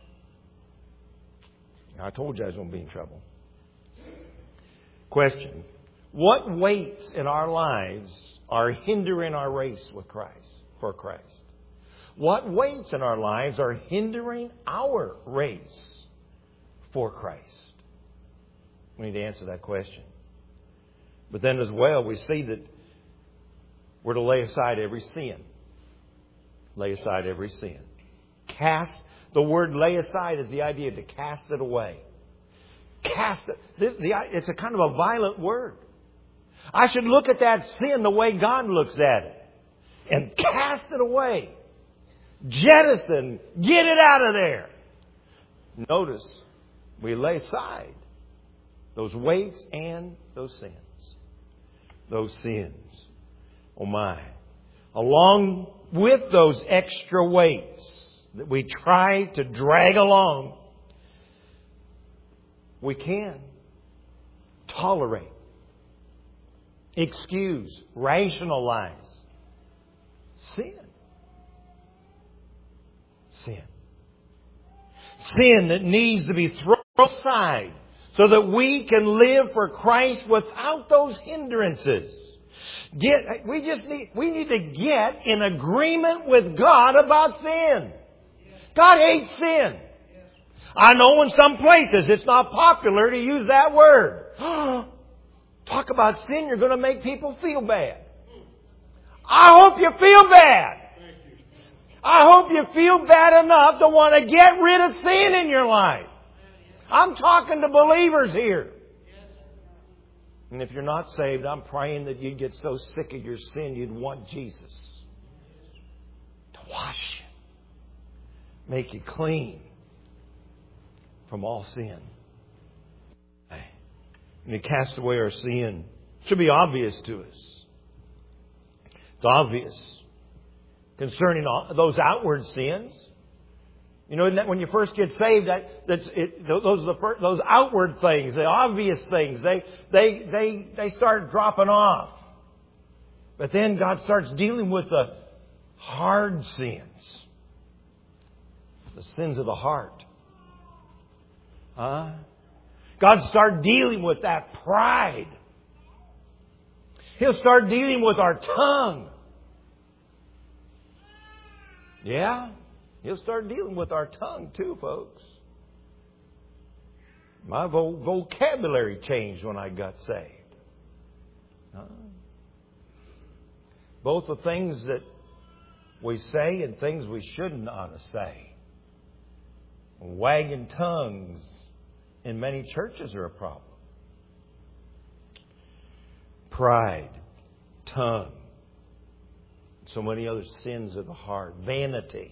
I told you I was going to be in trouble. Question. What weights in our lives are hindering our race with Christ, for Christ? What weights in our lives are hindering our race for Christ? We need to answer that question. But then as well, we see that we're to lay aside every sin. Lay aside every sin. Cast. The word lay aside is the idea to cast it away. Cast it. This, the, it's a kind of a violent word. I should look at that sin the way God looks at it. And cast it away. Jettison. Get it out of there. Notice, we lay aside those weights and those sins. Those sins. Oh my. Along with those extra weights that we try to drag along, we can tolerate, excuse, rationalize sin. Sin. Sin that needs to be thrown aside so that we can live for Christ without those hindrances. Get, we just need, we need to get in agreement with God about sin. God hates sin. I know in some places it's not popular to use that word. Talk about sin, you're going to make people feel bad. I hope you feel bad. I hope you feel bad enough to want to get rid of sin in your life. I'm talking to believers here. And if you're not saved, I'm praying that you'd get so sick of your sin you'd want Jesus to wash you, make you clean from all sin. And to cast away our sin should be obvious to us. It's obvious concerning all those outward sins. You know, that when you first get saved, that that's it, those are the first, those outward things, the obvious things, they they they they start dropping off. But then God starts dealing with the hard sins, the sins of the heart. Huh? God starts dealing with that pride. He'll start dealing with our tongue. Yeah. He'll start dealing with our tongue too, folks. My vo- vocabulary changed when I got saved. Huh? Both the things that we say and things we shouldn't ought to say. Wagging tongues in many churches are a problem. Pride, tongue, so many other sins of the heart, vanity.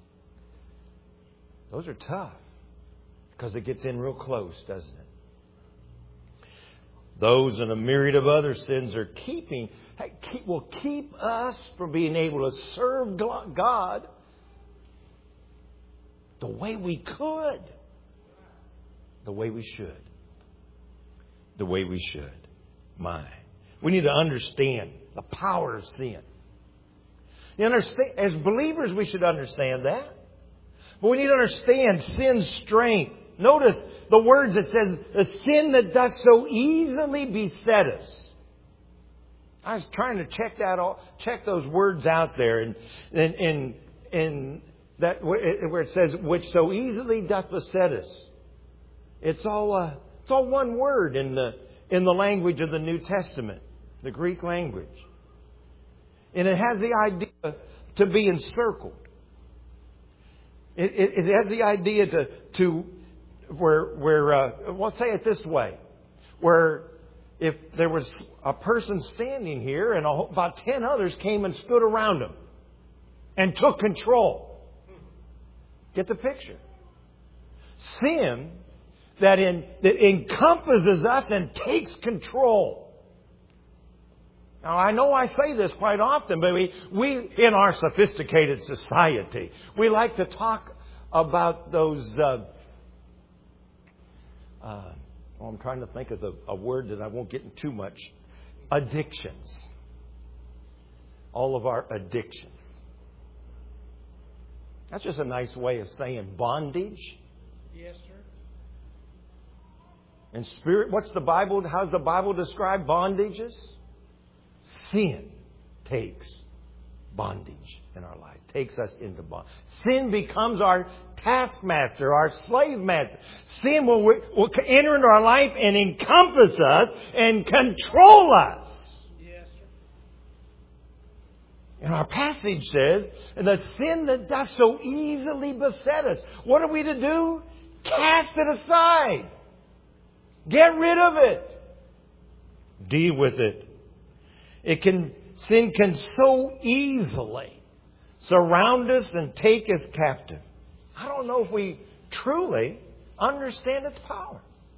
Those are tough because it gets in real close, doesn't it? Those and a myriad of other sins are keeping, keep, will keep us from being able to serve God the way we could. The way we should. The way we should. My. We need to understand the power of sin. You understand, as believers, we should understand that. But we need to understand sin's strength. Notice the words that says, the sin that doth so easily beset us. I was trying to check that all, check those words out there, and in in in that where it says, which so easily doth beset us. It's all uh, it's all one word in the in the language of the New Testament, the Greek language, and it has the idea to be encircled. It, it, it has the idea to to where where uh, well, say it this way, where if there was a person standing here and about ten others came and stood around him and took control. Get the picture? Sin that in that encompasses us and takes control. Now, I know I say this quite often, but we, we in our sophisticated society, we like to talk about those... Uh, uh, well, I'm trying to think of the, a word that I won't get into too much. Addictions. All of our addictions. That's just a nice way of saying bondage. Yes, sir. And spirit, what's the Bible, how's the Bible describe bondages? Sin takes bondage in our life. Takes us into bondage. Sin becomes our taskmaster, our slave master. Sin will, will enter into our life and encompass us and control us. Yes, sir. And our passage says, the sin that doth so easily beset us. What are we to do? Cast it aside. Get rid of it. Deal with it. It can, sin can so easily surround us and take us captive. I don't know if we truly understand its power.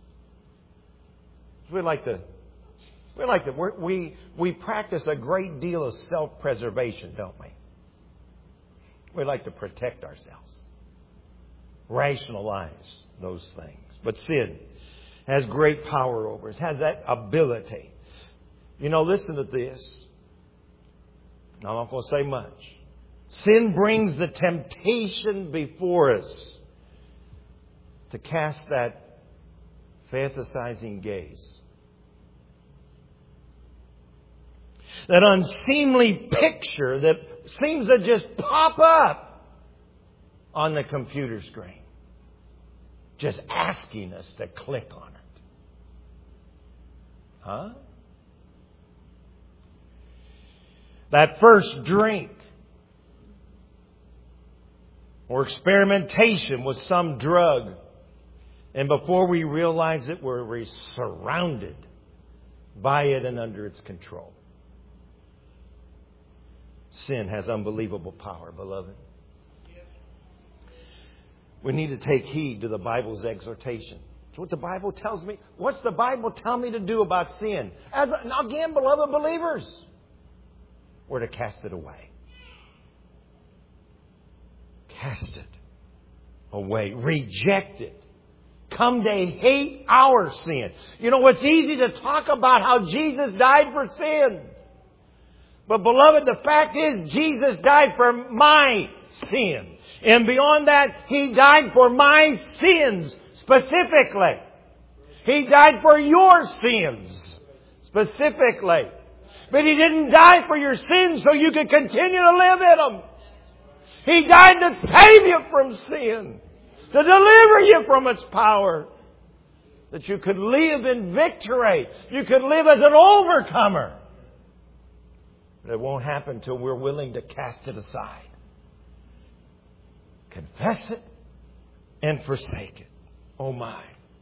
We like to, we like to, we we practice a great deal of self-preservation, don't we? We like to protect ourselves, rationalize those things. But sin has great power over us, has that ability. You know, listen to this. I'm not going to say much. Sin brings the temptation before us to cast that fantasizing gaze. That unseemly picture that seems to just pop up on the computer screen. Just asking us to click on it. Huh? That first drink or experimentation with some drug, and before we realize it, we're surrounded by it and under its control. Sin has unbelievable power, beloved. We need to take heed to the Bible's exhortation. It's what the Bible tells me. What's the Bible tell me to do about sin? As again, beloved believers, we're to cast it away. Cast it away. Reject it. Come to hate our sin. You know, it's easy to talk about how Jesus died for sin. But beloved, the fact is Jesus died for my sin. And beyond that, He died for my sins specifically. He died for your sins specifically. But He didn't die for your sins so you could continue to live in them. He died to save you from sin, to deliver you from its power, that you could live in victory. You could live as an overcomer. But it won't happen until we're willing to cast it aside. Confess it and forsake it. Oh my.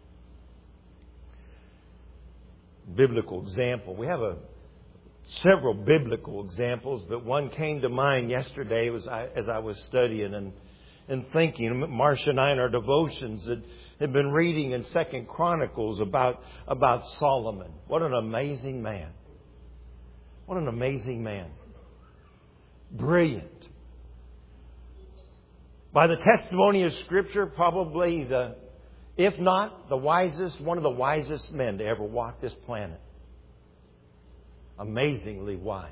Biblical example. We have a several biblical examples, but one came to mind yesterday was I, as I was studying and, and thinking. Marcia and I in our devotions had, had been reading in Second Chronicles about, about Solomon. What an amazing man. What an amazing man. Brilliant. By the testimony of Scripture, probably the, if not the wisest, one of the wisest men to ever walk this planet. Amazingly wise.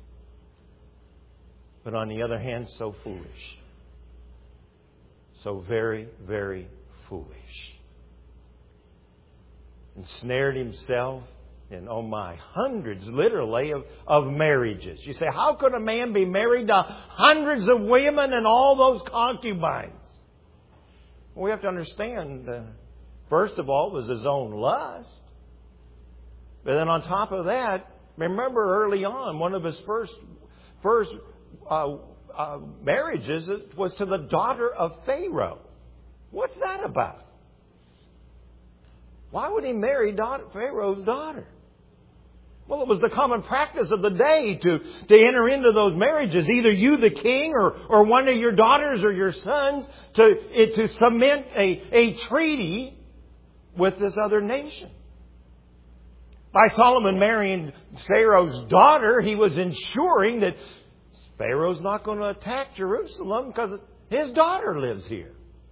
But on the other hand, so foolish. So very, very foolish. Ensnared himself in, oh my, hundreds literally of, of marriages. You say, how could a man be married to hundreds of women and all those concubines? Well, we have to understand, uh, first of all, it was his own lust. But then on top of that, remember early on, one of his first, first uh, uh, marriages was to the daughter of Pharaoh. What's that about? Why would he marry daughter, Pharaoh's daughter? Well, it was the common practice of the day to, to enter into those marriages. Either you, the king, or, or one of your daughters or your sons, to, it, to cement a, a treaty with this other nation. By Solomon marrying Pharaoh's daughter, he was ensuring that Pharaoh's not going to attack Jerusalem because his daughter lives here.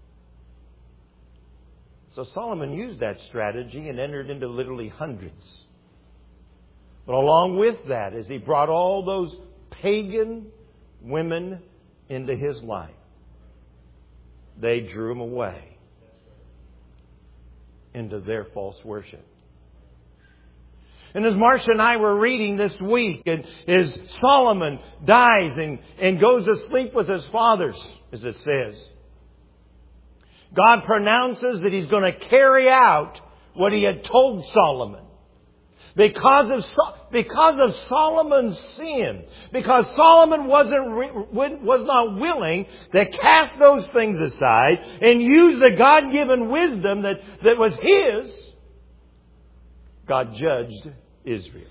So Solomon used that strategy and entered into literally hundreds. But along with that, as he brought all those pagan women into his life, they drew him away into their false worship. And as Marcia and I were reading this week, and as Solomon dies and, and goes to sleep with his fathers, as it says, God pronounces that He's going to carry out what He had told Solomon. Because of, because of Solomon's sin, because Solomon wasn't, was not willing to cast those things aside and use the God-given wisdom that, that was his, God judged Israel.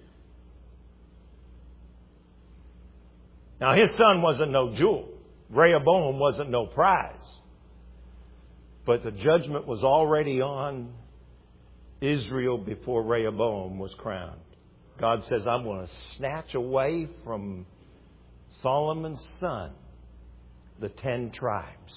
Now his son wasn't no jewel. Rehoboam wasn't no prize. But the judgment was already on Israel before Rehoboam was crowned. God says, I'm going to snatch away from Solomon's son the ten tribes.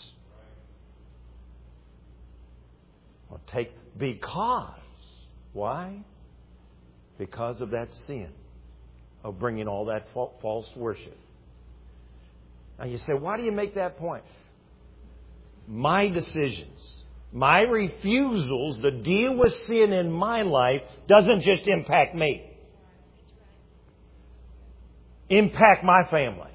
I'll take because why? Because of that sin of bringing all that false worship. Now you say, why do you make that point? My decisions, my refusals to deal with sin in my life doesn't just impact me. Impact my family.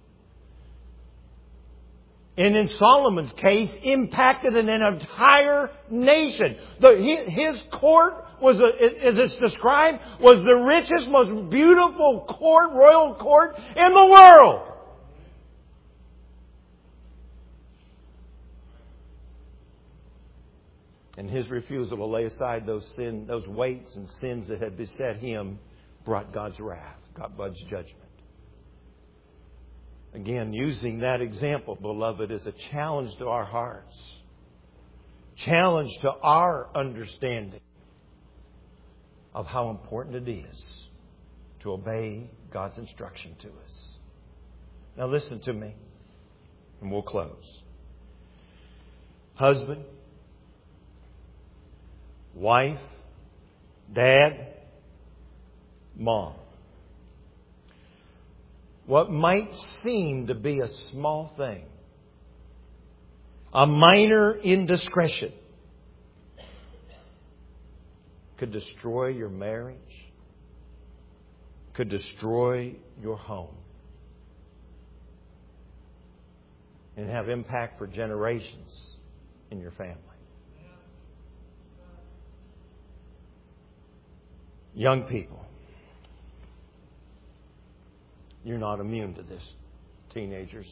And in Solomon's case, impacted an entire nation. The, his court was, a, as it's described, was the richest, most beautiful court, royal court in the world. And his refusal to lay aside those sin, those weights and sins that had beset him brought God's wrath, God's judgment. Again, using that example, beloved, is a challenge to our hearts. Challenge to our understanding of how important it is to obey God's instruction to us. Now listen to me, and we'll close. Husband, wife, dad, mom. What might seem to be a small thing, a minor indiscretion, could destroy your marriage, could destroy your home, and have impact for generations in your family. Young people, you're not immune to this, teenagers.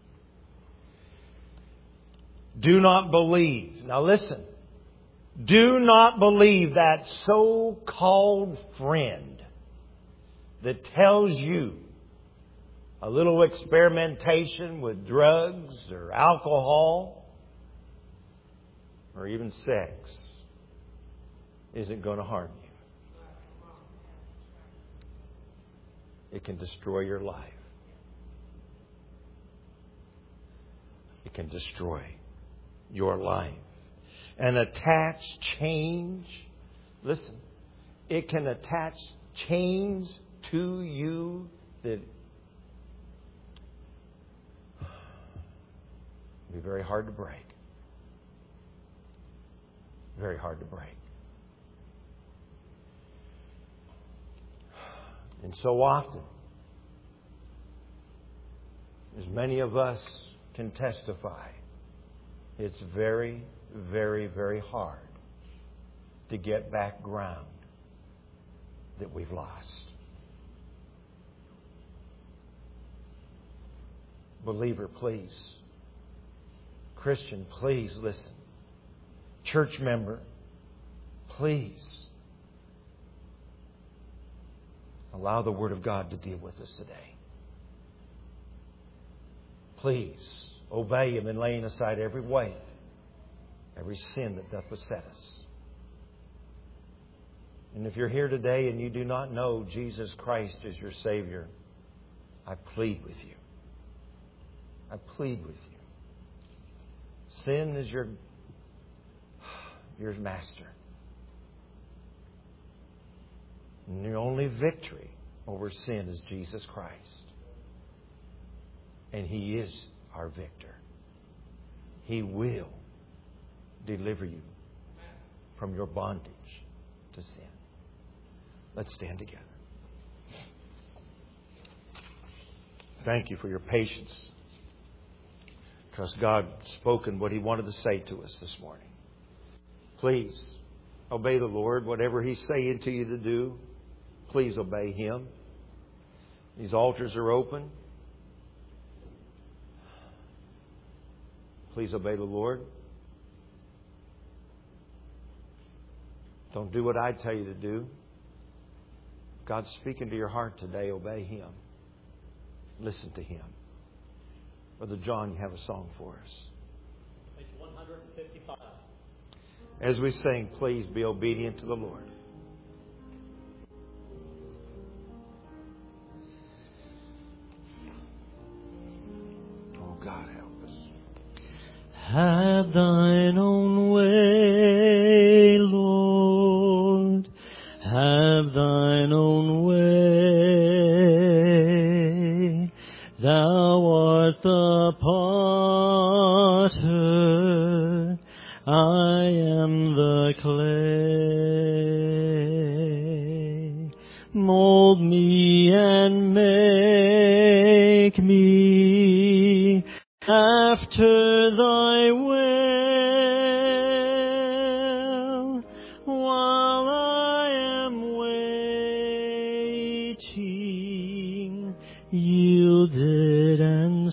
Do not believe. Now listen. Do not believe that so-called friend that tells you a little experimentation with drugs or alcohol or even sex isn't going to harm you. It can destroy your life. It can destroy your life. And attach change. Listen, it can attach chains to you that be very hard to break. Very hard to break. And so often, as many of us can testify, it's very, very, very hard to get back ground that we've lost. Believer, please. Christian, please listen. Church member, please allow the Word of God to deal with us today. Please obey Him in laying aside every weight, every sin that doth beset us. And if you're here today and you do not know Jesus Christ as your Savior, I plead with you. I plead with you. Sin is your, your master. And the only victory over sin is Jesus Christ. And He is our victor. He will deliver you from your bondage to sin. Let's stand together. Thank you for your patience. Trust God spoken what He wanted to say to us this morning. Please obey the Lord. Whatever He's saying to you to do, please obey Him. These altars are open. Please obey the Lord. Don't do what I tell you to do. God's speaking to your heart today. Obey Him. Listen to Him. Brother John, you have a song for us. Page one fifty-five. As we sing, please be obedient to the Lord. Oh, God, help us. Have Thine own way, Lord. Have Thine own way. Thou art the potter, I am the clay. Mold me and make me after Thy will, while I am waiting, yielded and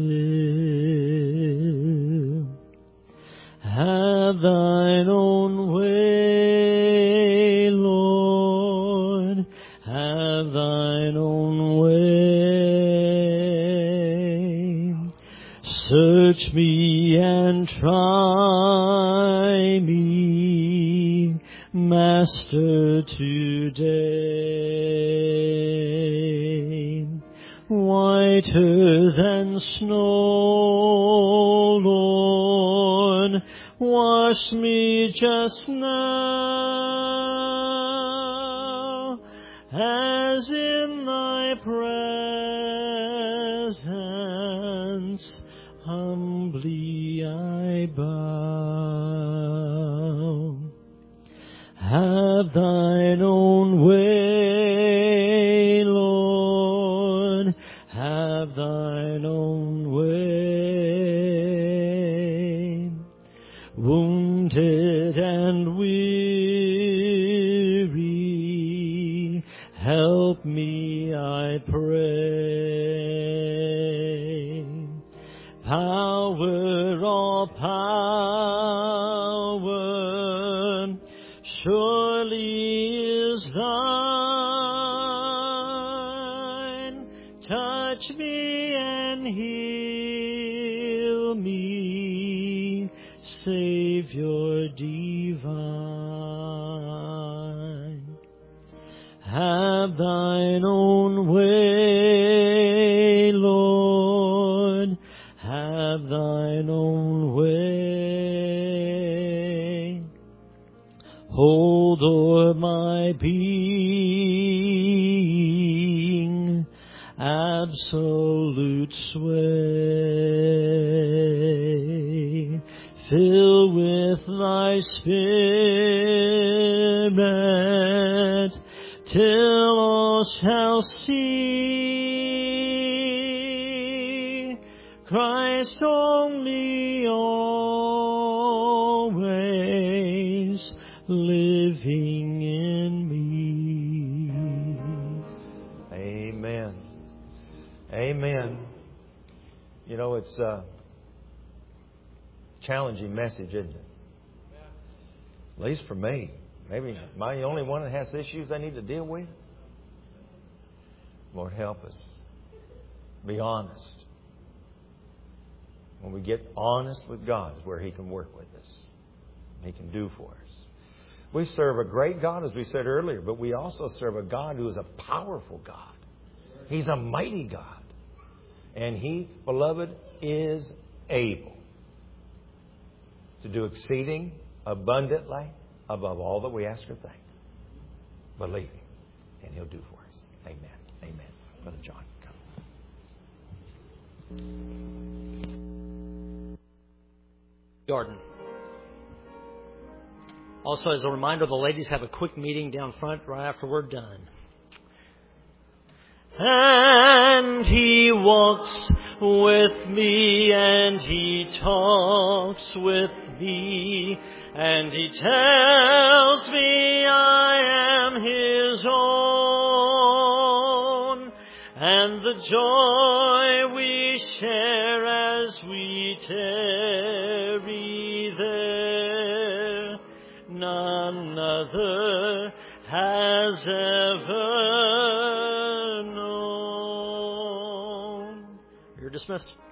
still. Have Thine own way, Lord, have Thine own way. Search me and try me, Master, today. Whiter than snow, Lord, wash me just now, as in Thy presence humbly I bow. Have Thine own way, Lord, have Thine own way. Wounded and weary, help me, I pray. Power, all power, surely is Thine. Touch me and heal me, Savior divine. Have Thine own way, Lord, have Thine thine own way. Hold o'er my being absolute sway. Fill with thy Spirit till all shall see Christ only always living in me. Amen. Amen. You know, it's a challenging message, isn't it? At least for me. Maybe am I the only one that has issues I need to deal with? Lord, help us. Be honest. When we get honest with God is where He can work with us. He can do for us. We serve a great God, as we said earlier, but we also serve a God who is a powerful God. He's a mighty God. And He, beloved, is able to do exceeding abundantly above all that we ask or think. Believe Him, and He'll do for us. Amen. Amen. Brother John, come. Garden. Also, as a reminder, the ladies have a quick meeting down front right after we're done. And He walks with me, and He talks with me, and He tells me I am His own, and the joy we share as we tarry there, none other has ever known. You're dismissed.